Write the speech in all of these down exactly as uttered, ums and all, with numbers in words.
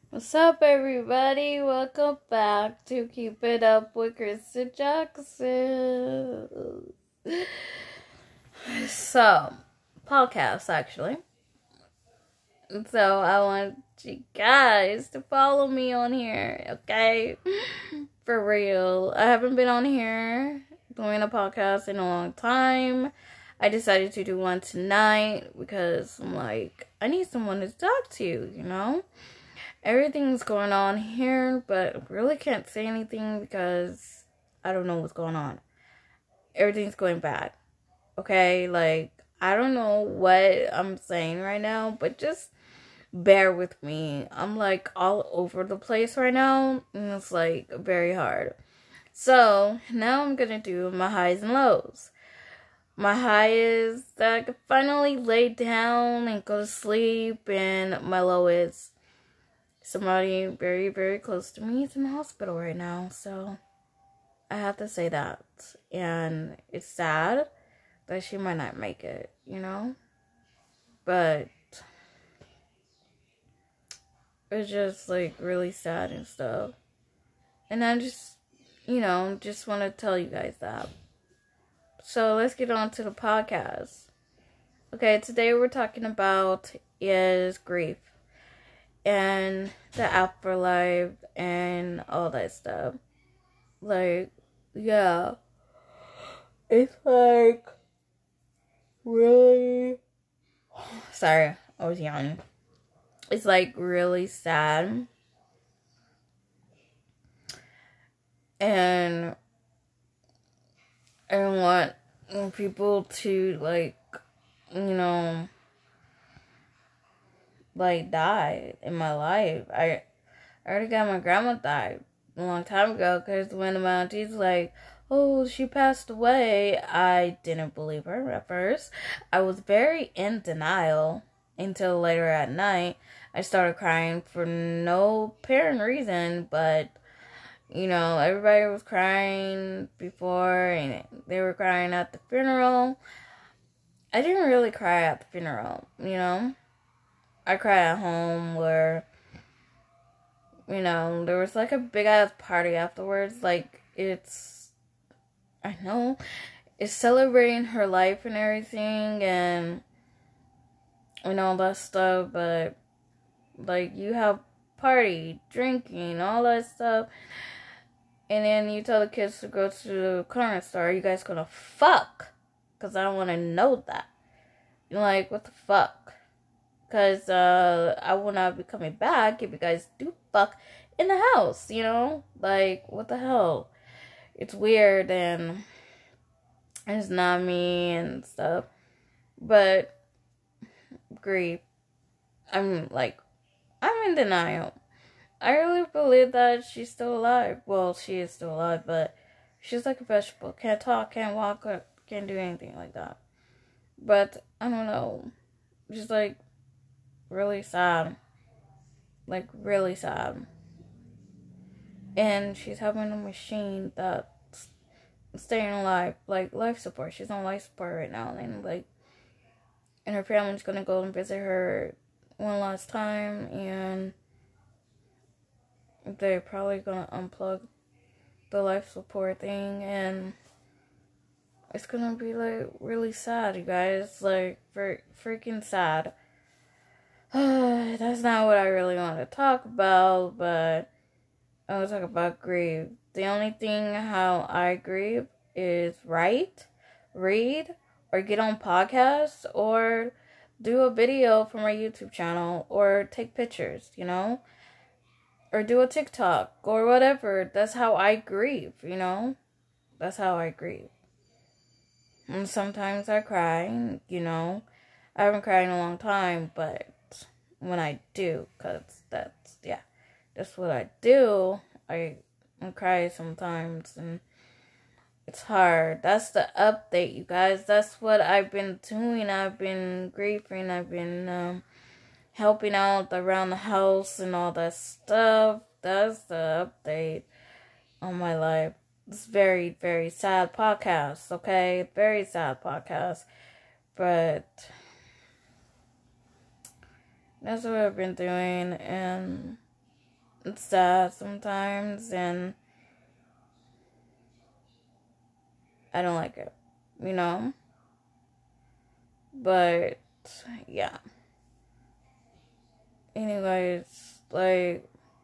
What's up, everybody? Welcome back to Keep It Up with Krista Jackson. So, podcast actually. So, I want you guys to follow me on here, okay? For real. I haven't been on here doing a podcast in a long time. I decided to do one tonight because I'm like, I need someone to talk to, you know? Everything's going on here, but really can't say anything because I don't know what's going on. Everything's going bad. Okay? Like, I don't know what I'm saying right now, but just bear with me. I'm like all over the place right now, and it's like very hard. So, now I'm gonna do my highs and lows. My high is that I can finally lay down and go to sleep, and my low is somebody very, very close to me is in the hospital right now, so I have to say that. And it's sad that she might not make it, you know? But it's just, like, really sad and stuff. And I just, you know, just want to tell you guys that. So let's get on to the podcast. Okay, today we're talking about is grief. And the afterlife and all that stuff. Like, yeah. It's like really sorry, I was yawning. It's like really sad. And I want people to like, you know, like die in my life. I, I already got my grandma died a long time ago because when my auntie's like, oh, she passed away, I didn't believe her at first. I was very in denial until later at night. I started crying for no apparent reason, but, you know, everybody was crying before and they were crying at the funeral. I didn't really cry at the funeral, you know? I cried at home where, you know, there was like a big ass party afterwards. Like, it's, I know, it's celebrating her life and everything and, and all that stuff, but, like, you have party, drinking, all that stuff, and then you tell the kids to go to the corner store. Are you guys gonna fuck? Because I don't want to know that. You're like, what the fuck? Because uh, I will not be coming back if you guys do fuck in the house, you know? Like, what the hell? It's weird and it's not me and stuff. But, grief. I'm like, I'm in denial. I really believe that she's still alive. Well, she is still alive, but she's like a vegetable. Can't talk, can't walk, can't do anything like that. But, I don't know. Just like, really sad. Like, really sad. And she's having a machine that's staying alive. Like, life support. She's on life support right now. And, like, and her family's gonna go and visit her one last time. And they're probably gonna unplug the life support thing. And it's gonna be, like, really sad, you guys. Like, for freaking sad. That's not what I really want to talk about, but I want to talk about grief. The only thing how I grieve is write, read, or get on podcasts, or do a video for my YouTube channel, or take pictures, you know? Or do a TikTok, or whatever. That's how I grieve, you know? That's how I grieve. And sometimes I cry, you know? I haven't cried in a long time, but when I do, because that's, yeah, that's what I do. I, I cry sometimes, and it's hard. That's the update, you guys. That's what I've been doing. I've been grieving. I've been um, helping out around the house and all that stuff. That's the update on my life. It's very, very sad podcast, okay? Very sad podcast. But that's what I've been doing, and it's sad sometimes, and I don't like it, you know? But, yeah. Anyways, like,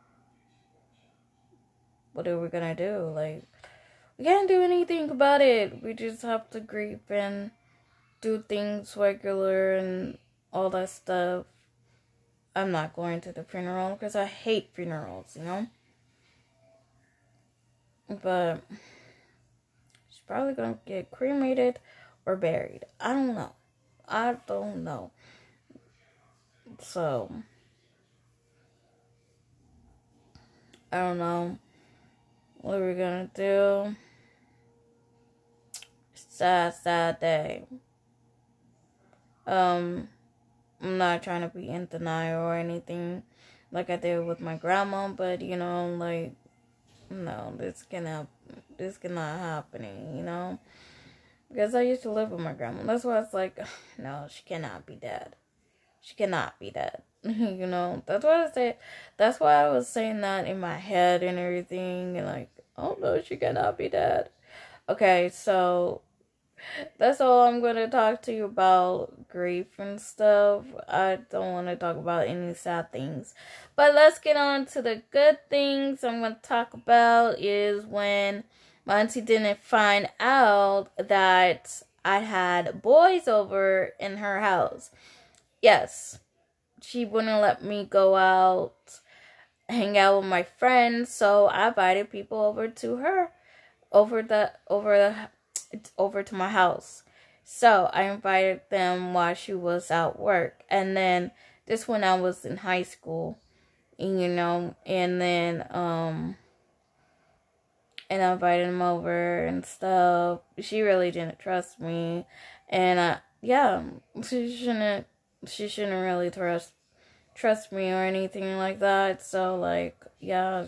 what are we gonna do? Like, we can't do anything about it. We just have to grieve and do things regular and all that stuff. I'm not going to the funeral because I hate funerals, you know? But she's probably gonna get cremated or buried. I don't know. I don't know. So, I don't know. What are we gonna do? Sad, sad day. Um, I'm not trying to be in denial or anything like I did with my grandma, but you know, like, no, this cannot, this cannot happen, you know? Because I used to live with my grandma. That's why it's like, no, she cannot be dead. She cannot be dead. You know, that's why I say, that's why I was saying that in my head and everything, and like, oh no, she cannot be dead. Okay, so that's all I'm going to talk to you about grief and stuff. I don't want to talk about any sad things. But let's get on to the good things I'm going to talk about is when my auntie didn't find out that I had boys over in her house. Yes, she wouldn't let me go out, hang out with my friends, so I invited people over to her, over the, over the, it's over to my house. So I invited them while she was at work. And then this when I was in high school, you know, and then um and I invited them over and stuff. She really didn't trust me. And I yeah, she shouldn't she shouldn't really trust trust me or anything like that. So like, yeah,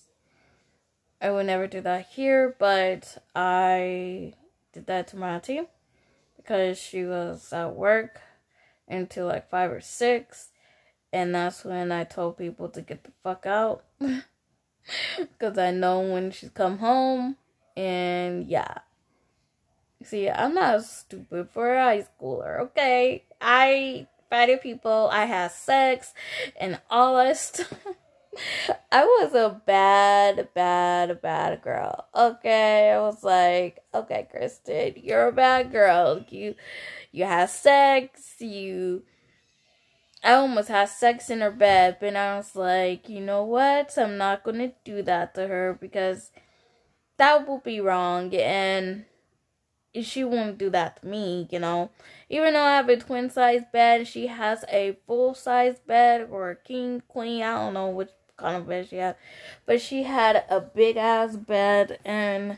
I would never do that here, but I did that to my auntie because she was at work until like five or six, and that's when I told people to get the fuck out because I know when she's come home. And yeah, see, I'm not stupid for a high schooler, okay? I invited people, I had sex and all that stuff. I was a bad, bad, bad girl. Okay, I was like, okay, Kristen, you're a bad girl. You, you had sex. You, I almost had sex in her bed, but I was like, you know what? I'm not gonna do that to her because that would be wrong, and she won't do that to me. You know, even though I have a twin size bed, she has a full size bed or a king, queen. I don't know which kind of bed she had, but she had a big ass bed, and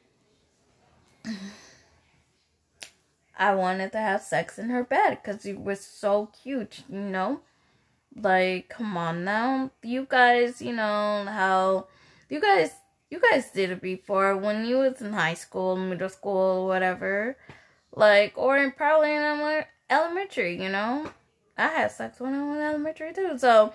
I wanted to have sex in her bed because it was so cute, you know. Like, come on now, you guys, you know how you guys you guys did it before when you was in high school, middle school, whatever, like, or in probably in elementary, you know. I had sex when I was in elementary too, so.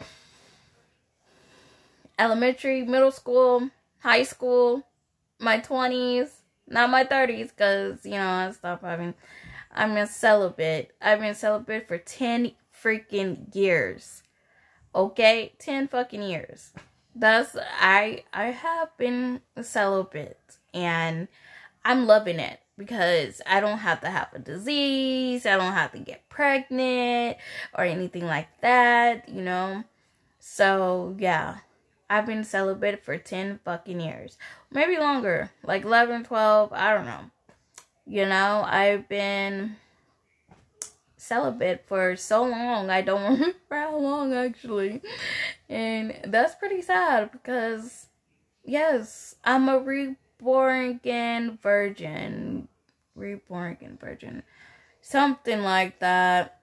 Elementary, middle school, high school, my twenties, not my thirties, because, you know, I stopped having, I'm a celibate. I've been celibate for ten freaking years. Okay? ten fucking years. That's, I, I have been celibate, and I'm loving it, because I don't have to have a disease, I don't have to get pregnant, or anything like that, you know? So, yeah. I've been celibate for ten fucking years. Maybe longer. Like eleven, twelve. I don't know. You know, I've been celibate for so long. I don't remember how long, actually. And that's pretty sad because, yes, I'm a reborn again virgin. Reborn again virgin. Something like that.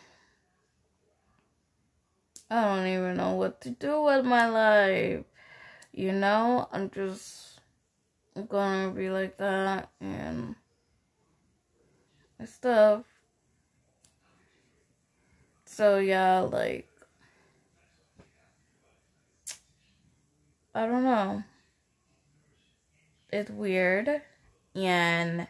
I don't even know what to do with my life. You know, I'm just gonna be like that and stuff. So yeah, like, I don't know. It's weird. And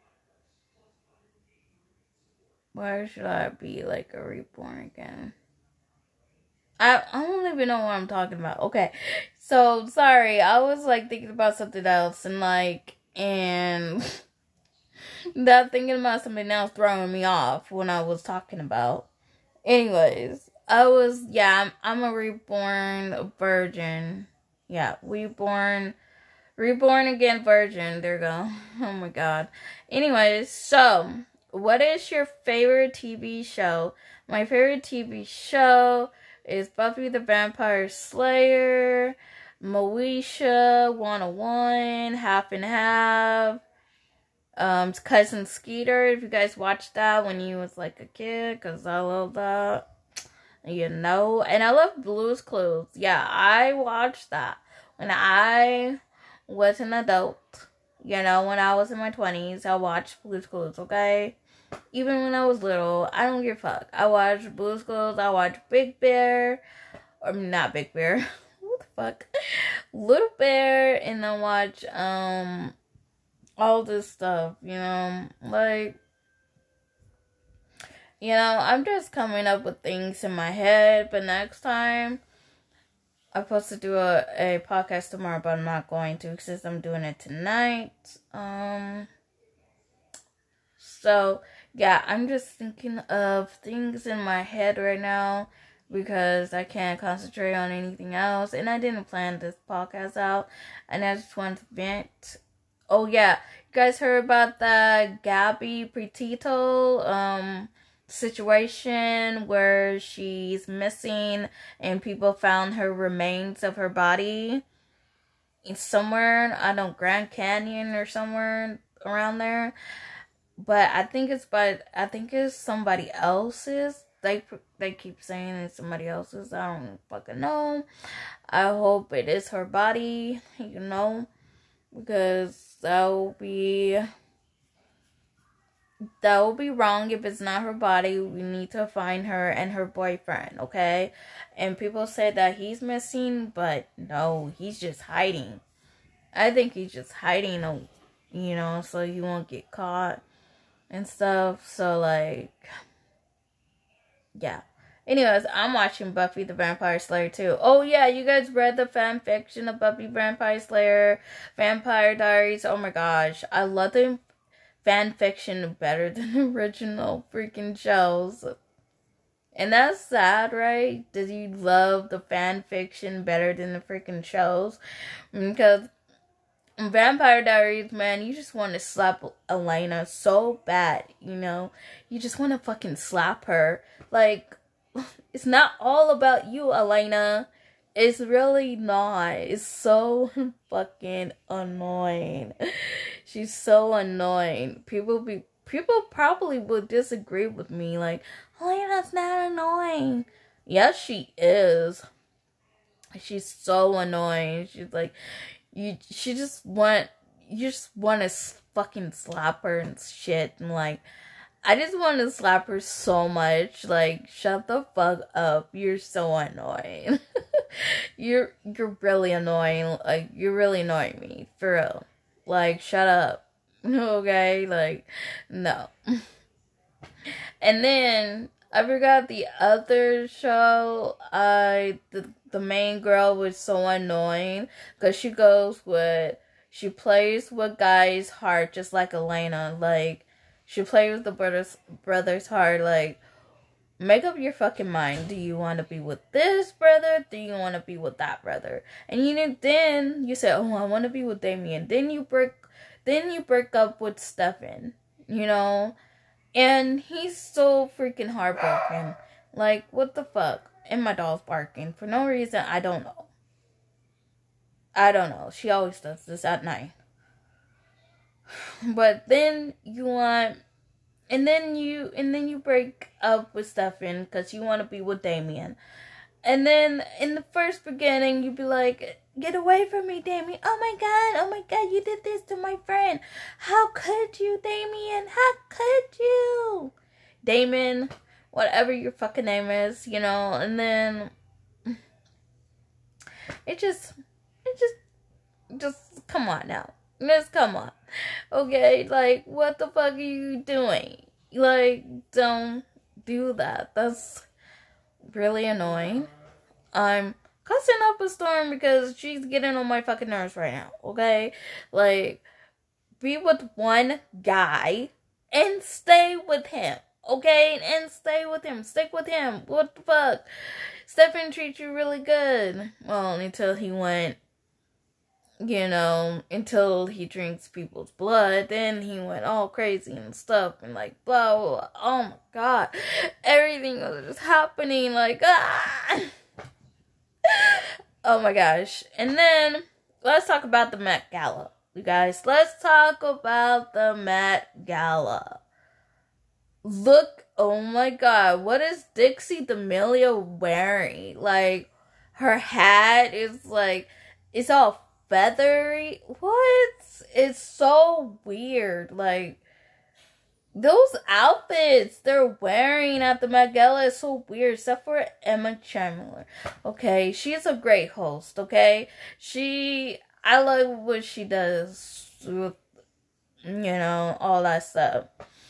why should I be like a reborn again? I, I don't even know what I'm talking about. Okay. So, sorry. I was like thinking about something else and like, and that thinking about something else throwing me off when I was talking about. Anyways, I was, yeah, I'm, I'm a reborn virgin. Yeah, reborn, reborn again virgin. There you go. Oh my god. Anyways, so, what is your favorite T V show? My favorite T V show is Buffy the Vampire Slayer, Moesha one oh one, Half and Half, um, Cousin Skeeter, if you guys watched that when you was like a kid, because I love that, you know, and I love Blue's Clues. Yeah, I watched that when I was an adult, you know, when I was in my twenties, I watched Blue's Clues, okay? Even when I was little, I don't give a fuck. I watched Blue's Clues, I watched Big Bear, or not Big Bear, what the fuck, Little Bear, and I watch, um, all this stuff, you know, like, you know, I'm just coming up with things in my head, but next time, I'm supposed to do a, a podcast tomorrow, but I'm not going to, since I'm doing it tonight, um, so, yeah, I'm just thinking of things in my head right now, because I can't concentrate on anything else, and I didn't plan this podcast out, and I just wanted to vent. Oh, yeah, you guys heard about the Gabby Petito, um, situation where she's missing, and people found her remains of her body in somewhere, I don't know, Grand Canyon or somewhere around there. But I think it's but I think it's somebody else's. They they keep saying it's somebody else's. I don't fucking know. I hope it is her body, you know, because that will be that will be wrong if it's not her body. We need to find her and her boyfriend, okay? And people say that he's missing, but no, he's just hiding. I think he's just hiding, you know, so he won't get caught and stuff. So, like, yeah. Anyways, I'm watching Buffy the Vampire Slayer too. Oh yeah, you guys read the fan fiction of Buffy Vampire Slayer, Vampire Diaries? Oh my gosh, I love the fan fiction better than the original freaking shows. And that's sad, right? Did you love the fan fiction better than the freaking shows? Because Vampire Diaries, man, you just want to slap Elena so bad, you know? You just want to fucking slap her. Like, it's not all about you, Elena. It's really not. It's so fucking annoying. She's so annoying. People be people probably would disagree with me. Like, Elena's not annoying. Yes, she is. She's so annoying. She's like, you. She just want. You just want to fucking slap her and shit. And like, I just want to slap her so much. Like, shut the fuck up. You're so annoying. you're you're really annoying. Like, you're really annoying me. For real. Like, shut up. Okay? Like, no. And then, I forgot the other show. I, the, the main girl was so annoying. Because she goes with, she plays with guys' heart just like Elena. Like, she plays with the brother's, brother's heart, like, make up your fucking mind. Do you want to be with this brother? Do you want to be with that brother? And you know, then you say, oh, I want to be with Damien. Then you break, then you break up with Stefan, you know? And he's so freaking heartbroken. Like, what the fuck? And my dog's barking for no reason. I don't know. I don't know. She always does this at night. But then you want, and then you, and then you break up with Stefan because you want to be with Damien. And then in the first beginning, you'd be like, get away from me, Damien. Oh my god, oh my god, you did this to my friend. How could you, Damien? How could you? Damon, whatever your fucking name is, you know, and then it just, it come on now. Just come on. Okay, like, what the fuck are you doing? Like, don't do that. That's really annoying. I'm cussing up a storm because she's getting on my fucking nerves right now, okay? Like, be with one guy and stay with him, okay? And stay with him. Stick with him. What the fuck? Stefan treats you really good. Well, until he went, you know, until he drinks people's blood. Then he went all crazy and stuff and like, blah, blah, blah. Oh my god. Everything was just happening like, ah! Oh my gosh. And then, let's talk about the Met Gala. You guys, let's talk about the Met Gala. Look, oh my god, what is Dixie D'Amelio wearing? Like, her hat is like, it's all feathery. What? It's so weird. Like, those outfits they're wearing at the Met Gala is so weird, except for Emma Chamberlain. Okay, she's a great host, okay? She, I like what she does with, you know, all that stuff.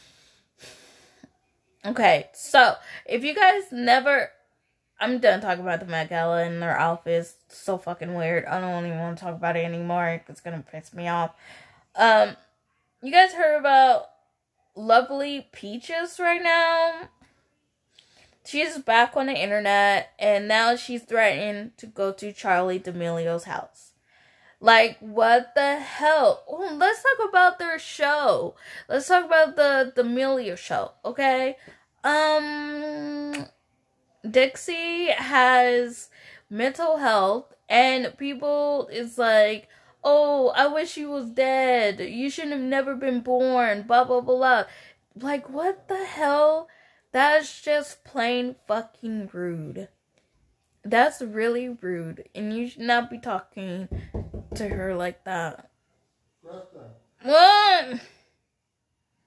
Okay, so, if you guys never, I'm done talking about the Met Gala and their outfits. It's so fucking weird. I don't even want to talk about it anymore. It's gonna piss me off. Um, you guys heard about Lovely Peaches right now? She's back on the internet, and now she's threatening to go to Charli D'Amelio's house. Like, what the hell? Oh, let's talk about their show. Let's talk about the D'Amelio show, okay? Um, Dixie has mental health, and people is like, oh, I wish you was dead. You shouldn't have never been born. Blah, blah, blah, blah. Like, what the hell? That's just plain fucking rude. That's really rude. And you should not be talking to her like that. What?